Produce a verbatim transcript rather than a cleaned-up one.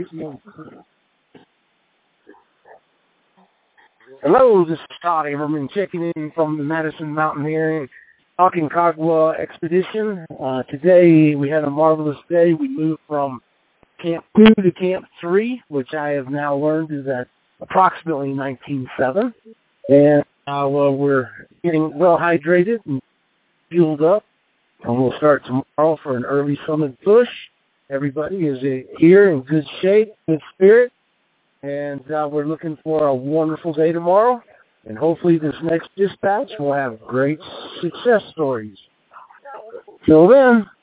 Hello, this is Todd Averman checking in from the Madison Mountaineering Aconcagua Expedition. Uh, today we had a marvelous day. We moved from Camp two to Camp three, which I have now learned is at approximately nineteen seven. And uh, well, we're getting well hydrated and fueled up. And we'll start tomorrow for an early summit push. Everybody is uh, here in good shape, good spirit. And uh, we're looking for a wonderful day tomorrow. And hopefully this next dispatch will have great success stories. Till then.